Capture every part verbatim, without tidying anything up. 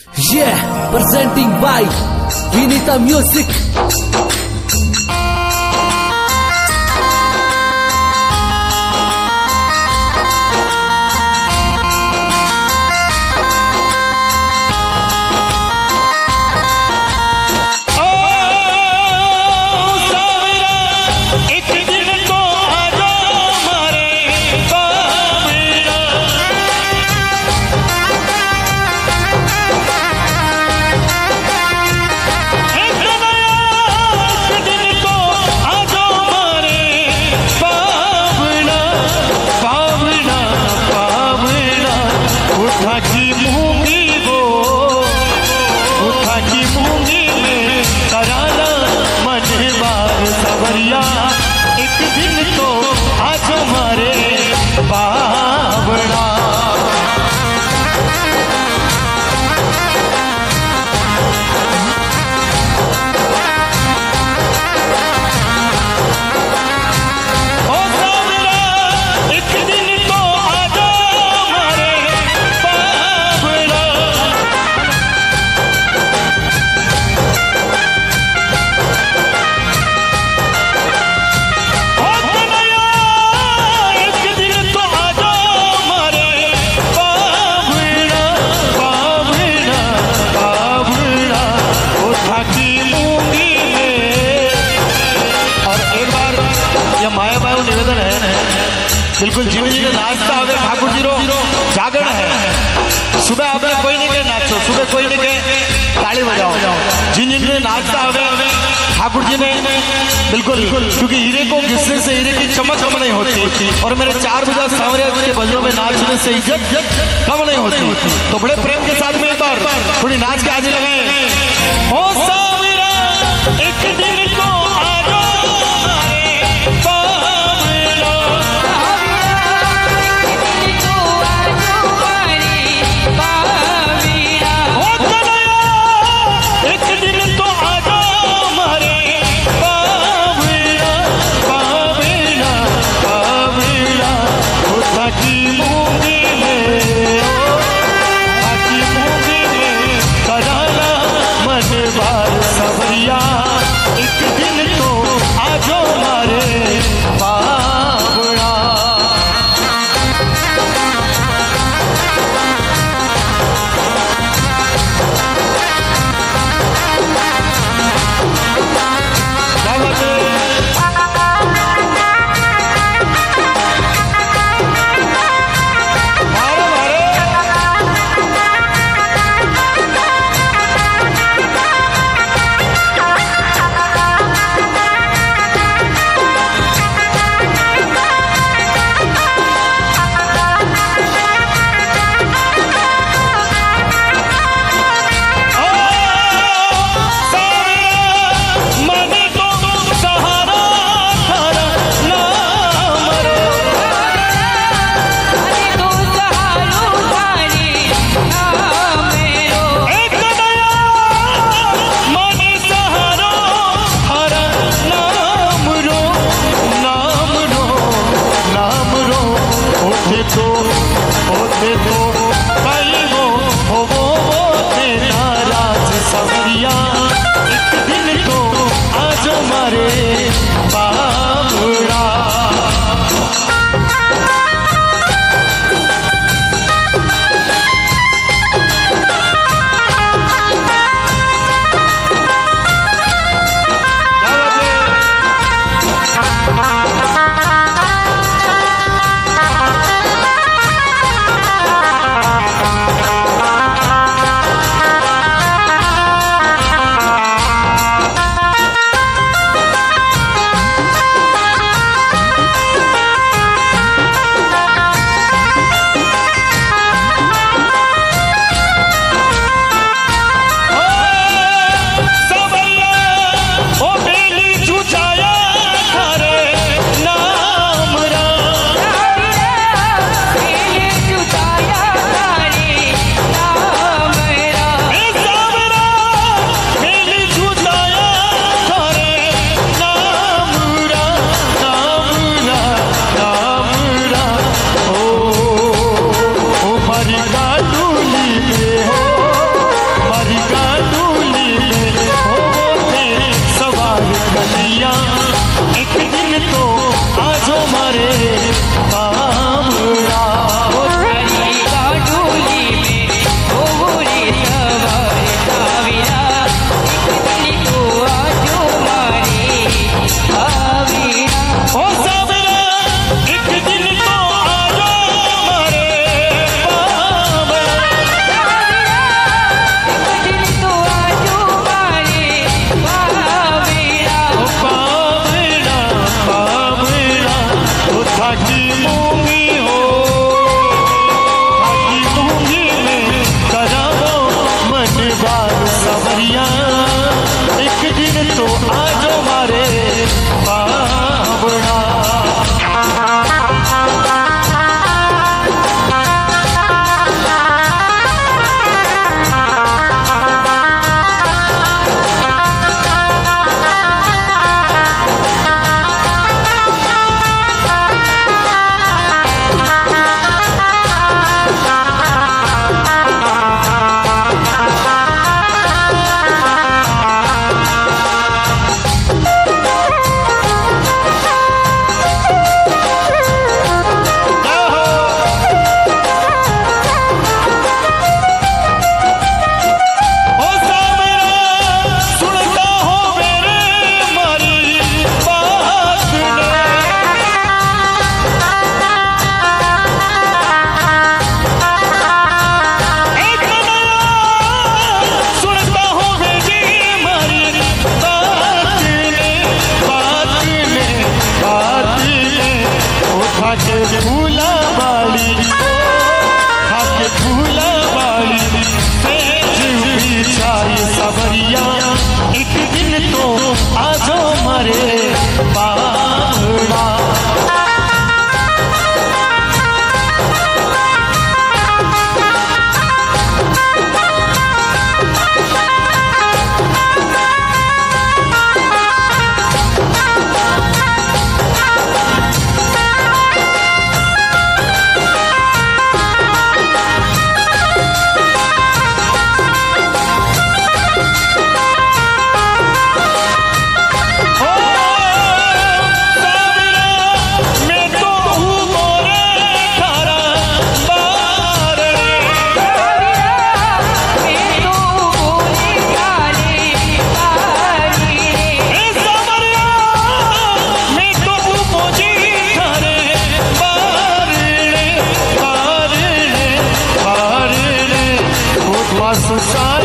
Yeah, presenting by Vinita Music. एक दिन तो आज हमारे बावड़ा ओ सावरा एक दिन तो आज हमारे बावड़ा निवेदन है बिल्कुल जीवन जी नाचता अगर ठाकुर जी रो जागरण है सुबह अगर कोई नहीं कहे नाचो सुबह कोई नहीं कहे ताली बजाओ जिन जिन ने नाचता अगर ठाकुर जी ने बिल्कुल क्योंकि हीरे को घिसने से हीरे की चमक कम नहीं होती और मेरे चार बजा सांवरे के भजनों में नाचने से इज्जत कम नहीं होती तो बड़े प्रेम के साथ में एक बार थोड़ी नाच के हाजिर लगाए ओ सावरा एक दिन को की मूंगी में करा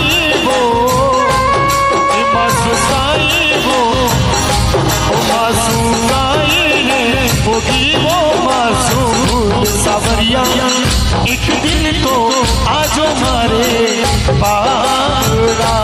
वो मासूकाई वो मासूकाई ने होगी वो मासूम सावरिया एक दिन तो आज हमारे पावड़ा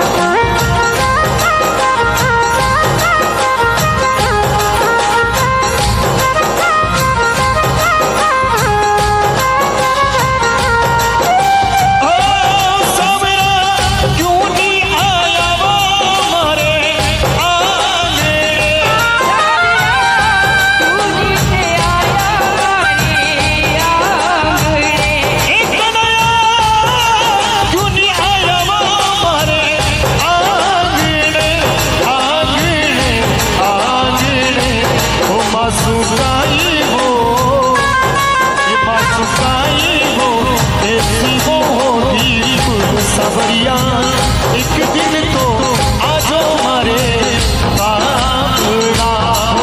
सावरिया एक दिन तो आज हमारे पावड़ा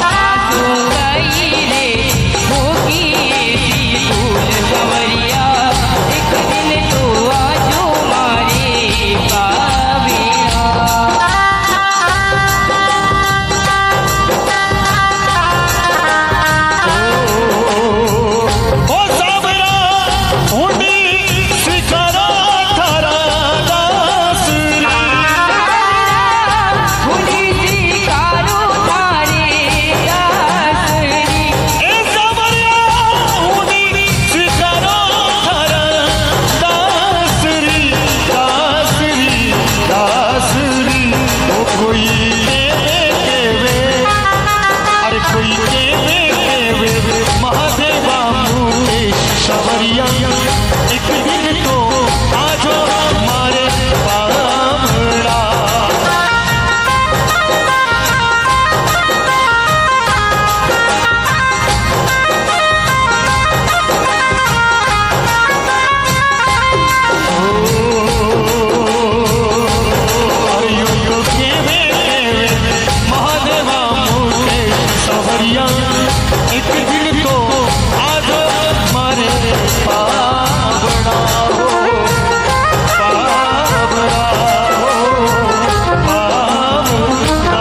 रे होगी सावरिया एक दिन तो आज हमारे पावड़ा ओ सावरा होनी स्वीकारा महादेवा मुकेश सावरिया एक दिन तो आज हमारे पावड़ा महादेवा मुकेश सावरिया एक दिन तो आज हमारे पावड़ा हो पावड़ा हो पावड़ा।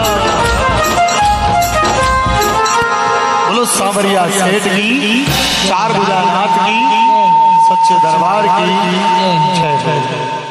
बोलो सावरिया सेठ की चार भुजा नाथ की सच्चे दरबार की जय जय।